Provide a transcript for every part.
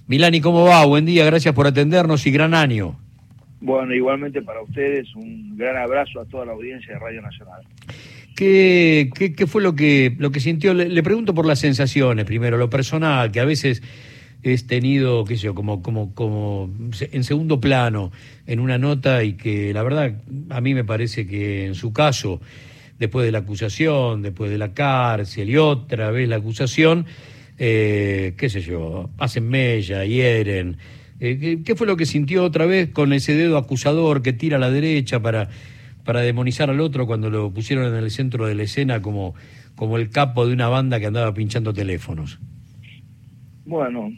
Milani, ¿cómo va? Buen día, gracias por atendernos y gran año. Bueno, igualmente para ustedes, un gran abrazo a toda la audiencia de Radio Nacional. ¿Qué fue lo que sintió? Le pregunto por las sensaciones, primero, lo personal, que a veces es tenido, qué sé yo, como en segundo plano en una nota, y que la verdad a mí me parece que en su caso, después de la acusación, después de la cárcel y otra vez la acusación, qué sé yo, hacen mella, hieren. ¿Qué fue lo que sintió otra vez con ese dedo acusador que tira a la derecha para demonizar al otro cuando lo pusieron en el centro de la escena como el capo de una banda que andaba pinchando teléfonos? Bueno,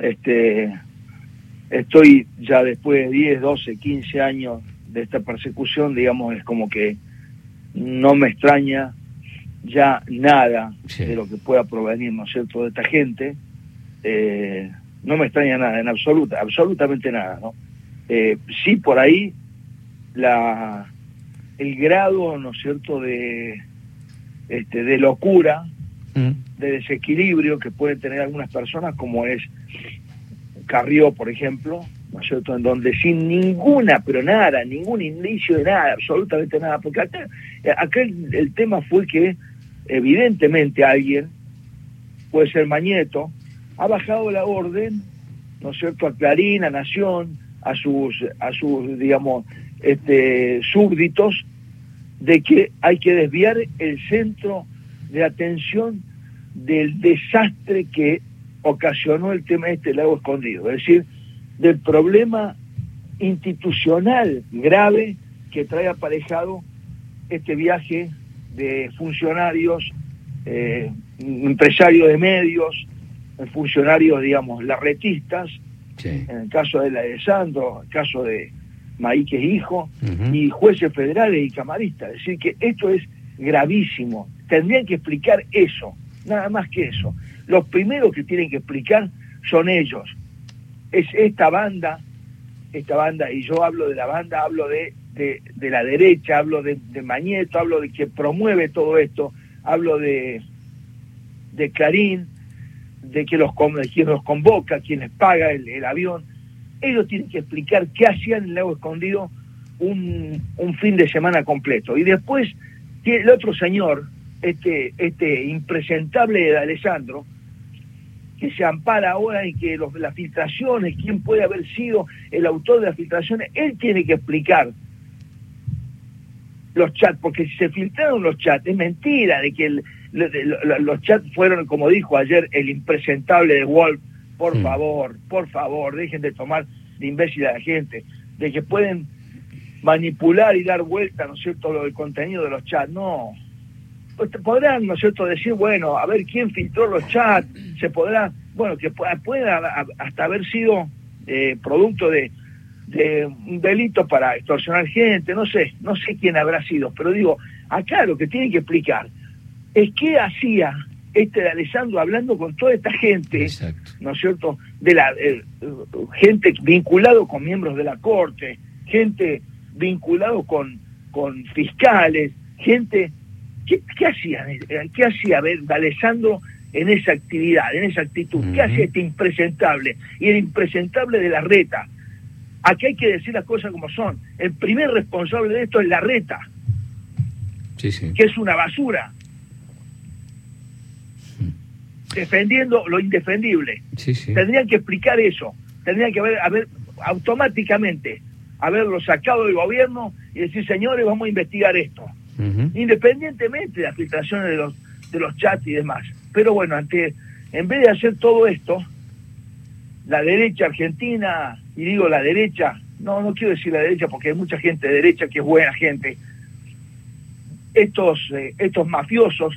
estoy ya después de 10, 12, 15 años de esta persecución, digamos, es como que no me extraña ya nada de lo que pueda provenir, ¿no es cierto?, de esta gente. No me extraña nada, en absolutamente nada, ¿no? Sí, por ahí el grado, ¿no es cierto?, de locura, de desequilibrio que pueden tener algunas personas, como es Carrió, por ejemplo, ¿no es cierto?, en donde sin ninguna, pero nada, ningún indicio de nada, absolutamente nada, porque acá el tema fue que evidentemente alguien, puede ser Mañeto, ha bajado la orden, ¿no es cierto?, a Clarín, a Nación, a sus digamos, súbditos, de que hay que desviar el centro de atención del desastre que ocasionó el tema del Lago Escondido, es decir, del problema institucional grave que trae aparejado este viaje de funcionarios, empresarios de medios, funcionarios, digamos, larretistas, sí, en el caso de Alessandro, en el caso de Maíquez hijo, y jueces federales y camaristas. Es decir, que esto es gravísimo. Tendrían que explicar eso, nada más que eso. Los primeros que tienen que explicar son ellos. Es esta banda, y yo hablo de la banda, hablo de la derecha, hablo de Mañeto, hablo de quien promueve todo esto, hablo de Clarín, de quien los convoca, quien les paga el avión. Ellos tienen que explicar qué hacían en el Lago Escondido un fin de semana completo. Y después el otro señor, este impresentable de Alessandro, que se ampara ahora en que las filtraciones, quién puede haber sido el autor de las filtraciones, él tiene que explicar los chats, porque si se filtraron los chats, es mentira de que los chats fueron, como dijo ayer el impresentable de Wolf. Por favor, dejen de tomar de imbécil a la gente, de que pueden manipular y dar vuelta, ¿no es cierto?, lo del contenido de los chats. No, pues podrán, ¿no es cierto?, decir, bueno, a ver quién filtró los chats, se podrá, bueno, que pueda hasta haber sido producto de un delito para extorsionar gente, no sé quién habrá sido, pero digo, acá lo que tienen que explicar es qué hacía de Alessandro hablando con toda esta gente. Exacto. ¿No es cierto?, de la gente vinculado con miembros de la Corte, gente vinculado con fiscales, gente. ¿Qué hacía Alessandro en esa actividad, en esa actitud? ¿Qué hace este impresentable? Y el impresentable de Larreta. Aquí hay que decir las cosas como son. El primer responsable de esto es Larreta, sí, que es una basura, defendiendo lo indefendible. Sí. Tendrían que explicar eso, tendrían que haber automáticamente haberlo sacado del gobierno y decir, señores, vamos a investigar esto, independientemente de las filtraciones de los chats y demás. Pero bueno, en vez de hacer todo esto, la derecha argentina, y digo la derecha, no quiero decir la derecha porque hay mucha gente de derecha que es buena gente, estos mafiosos,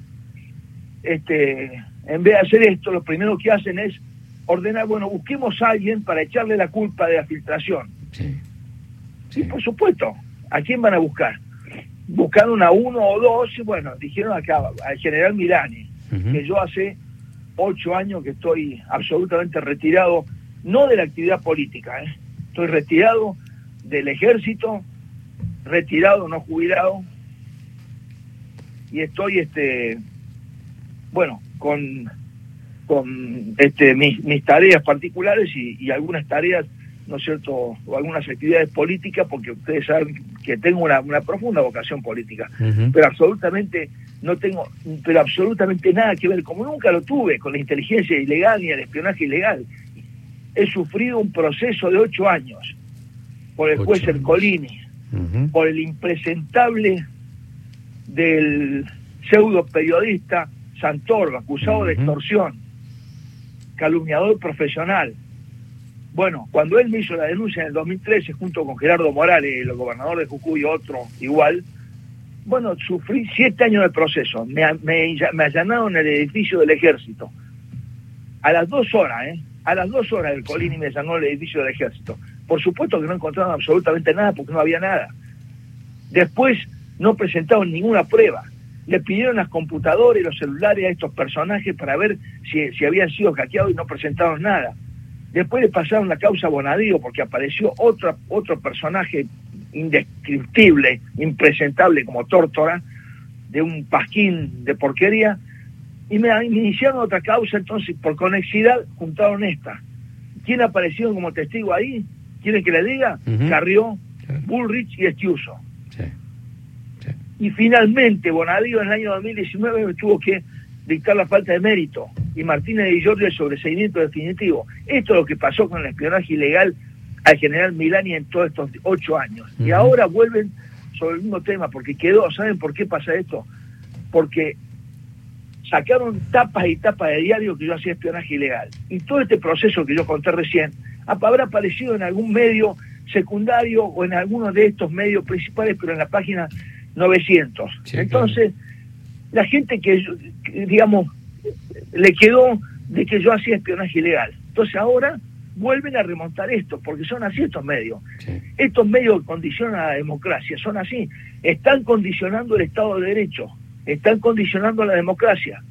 en vez de hacer esto, lo primero que hacen es ordenar, bueno, busquemos a alguien para echarle la culpa de la filtración. Sí, por supuesto. ¿A quién van a buscar? Buscaron a uno o dos, y bueno, dijeron acá al general Milani, que yo hace 8 años que estoy absolutamente retirado, no de la actividad política, estoy retirado del ejército, retirado, no jubilado, y estoy, bueno, con mis tareas particulares y algunas tareas, ¿no es cierto?, o algunas actividades políticas, porque ustedes saben que tengo una profunda vocación política, pero absolutamente no tengo, pero absolutamente nada que ver, como nunca lo tuve, con la inteligencia ilegal ni el espionaje ilegal. He sufrido un proceso de 8 años por el juez Ercolini, por el impresentable del pseudo periodista Santoro, acusado de extorsión, calumniador profesional. Bueno, cuando él me hizo la denuncia en el 2013, junto con Gerardo Morales, el gobernador de Jujuy, otro igual, bueno, sufrí 7 años de proceso. Me allanaron el edificio del Ejército. A las 2 horas, a las 2 horas el Colini me allanó el edificio del Ejército. Por supuesto que no encontraron absolutamente nada, porque no había nada. Después no presentaron ninguna prueba. Le pidieron las computadoras y los celulares a estos personajes para ver si habían sido hackeados y no presentaron nada. Después le pasaron la causa Bonadío porque apareció otro personaje indescriptible, impresentable como Tórtora, de un pasquín de porquería, y me iniciaron otra causa. Entonces, por conexidad, juntaron esta. ¿Quién apareció como testigo ahí? ¿Quieren que le diga? Carrió, Bullrich y Estiuso. Y finalmente Bonadío en el año 2019 me tuvo que dictar la falta de mérito, y Martínez y Giorgio el sobreseimiento definitivo. Esto es lo que pasó con el espionaje ilegal al general Milani en todos estos 8 años. Y ahora vuelven sobre el mismo tema, porque quedó. ¿Saben por qué pasa esto? Porque sacaron tapas y tapas de diario que yo hacía espionaje ilegal. Y todo este proceso que yo conté recién habrá aparecido en algún medio secundario o en alguno de estos medios principales, pero en la página 900. Sí, entonces, claro, la gente que, digamos, le quedó de que yo hacía espionaje ilegal. Entonces ahora vuelven a remontar esto, porque son así estos medios. Sí. Estos medios condicionan a la democracia, son así. Están condicionando el Estado de Derecho, están condicionando a la democracia.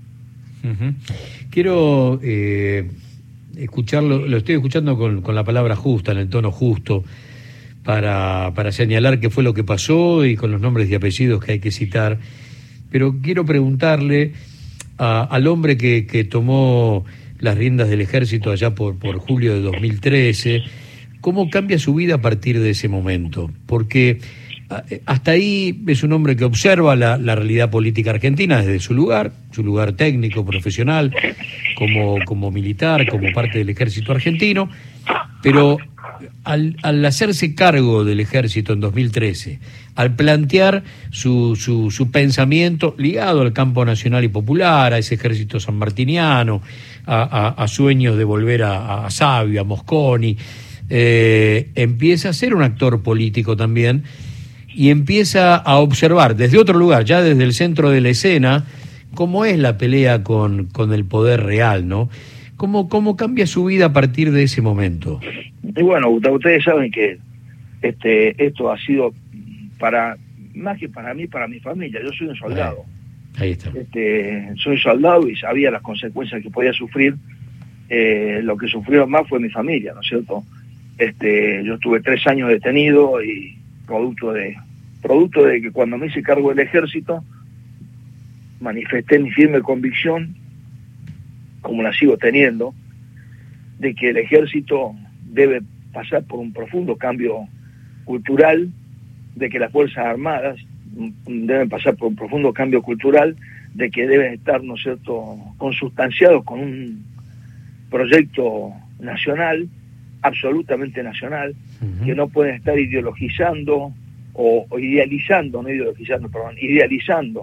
Quiero escucharlo, lo estoy escuchando con la palabra justa, en el tono justo, para señalar qué fue lo que pasó y con los nombres y apellidos que hay que citar. Pero quiero preguntarle al hombre que tomó las riendas del ejército allá por julio de 2013, ¿cómo cambia su vida a partir de ese momento? Porque hasta ahí es un hombre que observa la realidad política argentina desde su lugar técnico, profesional, como militar, como parte del ejército argentino, pero al hacerse cargo del ejército en 2013, al plantear su pensamiento ligado al campo nacional y popular, a ese ejército sanmartiniano, a sueños de volver a Savio, a Mosconi, empieza a ser un actor político también y empieza a observar desde otro lugar, ya desde el centro de la escena, cómo es la pelea con el poder real, ¿no? ¿Cómo cambia su vida a partir de ese momento? Y bueno, ustedes saben que esto ha sido más que para mí, para mi familia. Yo soy un soldado. Ahí está. Soy soldado y sabía las consecuencias que podía sufrir. Lo que sufrió más fue mi familia, ¿no es cierto? Yo estuve 3 años detenido y producto de que cuando me hice cargo del ejército manifesté mi firme convicción, como la sigo teniendo, de que el ejército debe pasar por un profundo cambio cultural, de que las Fuerzas Armadas deben pasar por un profundo cambio cultural, de que deben estar, ¿no es cierto?, consustanciados con un proyecto nacional, absolutamente nacional, que no pueden estar ideologizando o idealizando, no ideologizando, perdón, idealizando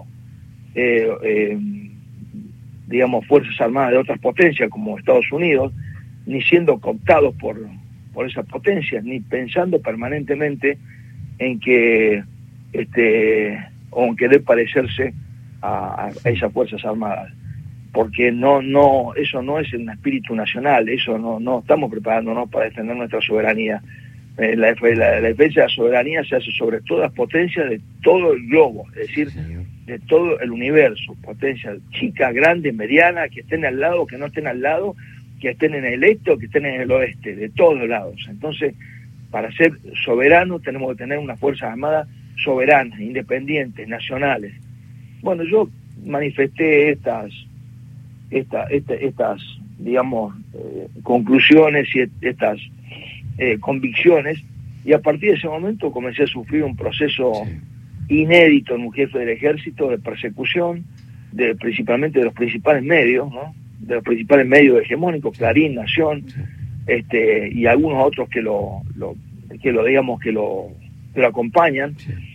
digamos, Fuerzas Armadas de otras potencias como Estados Unidos, ni siendo cooptados por esas potencias, ni pensando permanentemente en que o en querer parecerse a esas Fuerzas Armadas, porque eso no es un espíritu nacional, eso no estamos preparándonos para defender nuestra soberanía. La defensa de la soberanía se hace sobre todas potencias de todo el globo, es decir, de todo el universo, potencias chicas, grandes, medianas, que estén al lado, que no estén al lado, que estén en el este o que estén en el oeste, de todos lados. Entonces, para ser soberanos tenemos que tener unas Fuerzas Armadas soberanas, independientes, nacionales. Bueno, yo manifesté estas digamos, conclusiones y estas convicciones, y a partir de ese momento comencé a sufrir un proceso inédito en un jefe del ejército de persecución, principalmente de los principales medios, ¿no? De los principales medios hegemónicos, Clarín, Nación, y algunos otros que lo acompañan.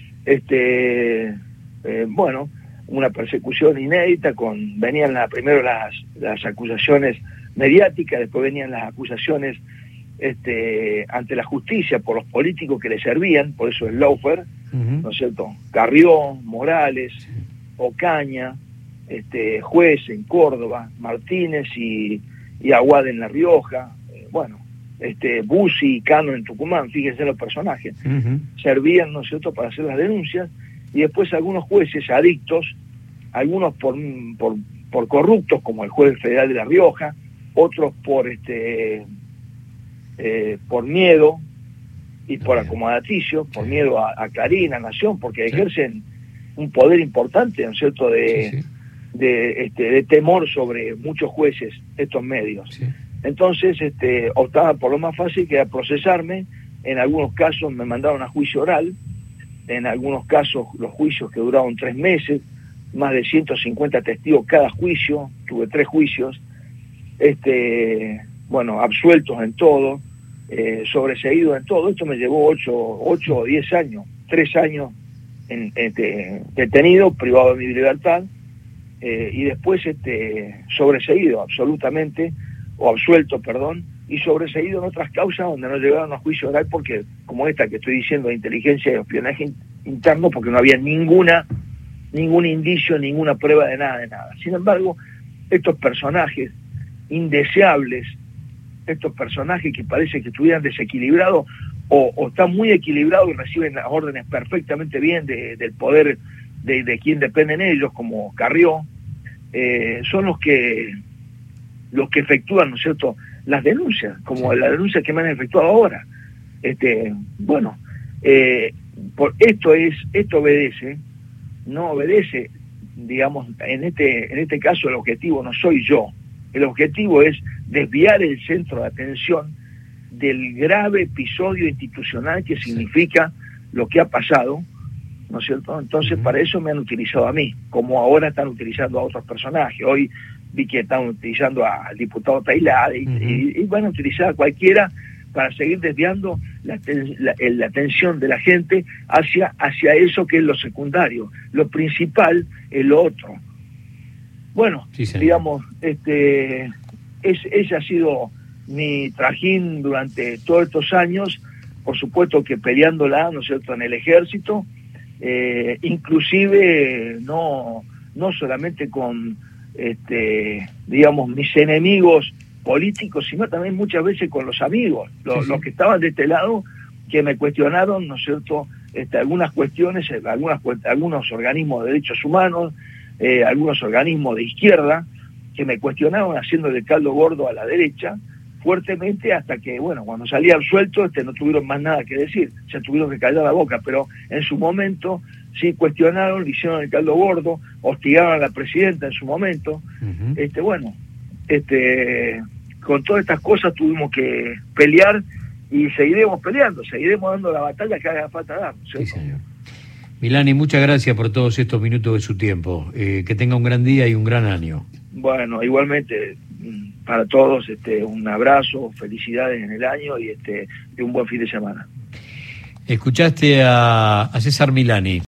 Bueno, una persecución inédita, venían primero las acusaciones mediáticas, después venían las acusaciones ante la justicia por los políticos que le servían, por eso es lawfare, ¿no es cierto? Carrión, Morales, Ocaña, Juez en Córdoba, Martínez y Aguad en La Rioja, Bussi y Cano en Tucumán, fíjense los personajes, servían, ¿no es cierto?, para hacer las denuncias, y después algunos jueces adictos, algunos por corruptos, como el juez federal de La Rioja, otros por miedo y por acomodaticio, por miedo a Clarín, a Nación, porque ejercen un poder importante, ¿no es cierto?, de temor sobre muchos jueces, estos medios. Entonces optaban por lo más fácil, que era procesarme. En algunos casos me mandaron a juicio oral, en algunos casos los juicios que duraron 3 meses, más de 150 testigos cada juicio, tuve 3 juicios, absueltos en todo, sobreseídos en todo. Esto me llevó 8 o 10 años, 3 años detenido, privado de mi libertad, y después sobreseído absolutamente, o absuelto, perdón, y sobreseído en otras causas donde no llegaron a juicio oral, porque, como esta que estoy diciendo, de inteligencia y espionaje interno, porque no había ningún indicio, ninguna prueba de nada. Sin embargo, estos personajes indeseables, estos personajes que parece que estuvieran desequilibrados, o están muy equilibrados y reciben las órdenes perfectamente bien del poder de quien dependen ellos, como Carrió, son los que efectúan, ¿no es cierto?, las denuncias, como la denuncia que me han efectuado ahora. Esto obedece, digamos, en este caso el objetivo no soy yo, el objetivo es desviar el centro de atención del grave episodio institucional que significa lo que ha pasado, ¿no es cierto? Entonces, para eso me han utilizado a mí, como ahora están utilizando a otros personajes. Hoy vi que están utilizando al diputado Tailade y van a utilizar a cualquiera para seguir desviando la atención de la gente hacia eso que es lo secundario. Lo principal es lo otro. Bueno, digamos, ese ha sido mi trajín durante todos estos años, por supuesto que peleándola, ¿no es cierto?, en el ejército, inclusive no solamente con digamos, mis enemigos políticos, sino también muchas veces con los amigos, los que estaban de este lado, que me cuestionaron, ¿no es cierto?, algunas cuestiones, algunos organismos de derechos humanos, algunos organismos de izquierda, que me cuestionaron haciéndole caldo gordo a la derecha, fuertemente, hasta que, cuando salí absuelto, no tuvieron más nada que decir, se tuvieron que callar la boca, pero en su momento sí cuestionaron, le hicieron el caldo gordo, hostigaron a la presidenta en su momento. Con todas estas cosas tuvimos que pelear y seguiremos peleando, seguiremos dando la batalla que haga falta dar, ¿no? Sí, señor. Milani, muchas gracias por todos estos minutos de su tiempo. Que tenga un gran día y un gran año. Bueno, igualmente para todos, un abrazo, felicidades en el año y un buen fin de semana. Escuchaste a César Milani.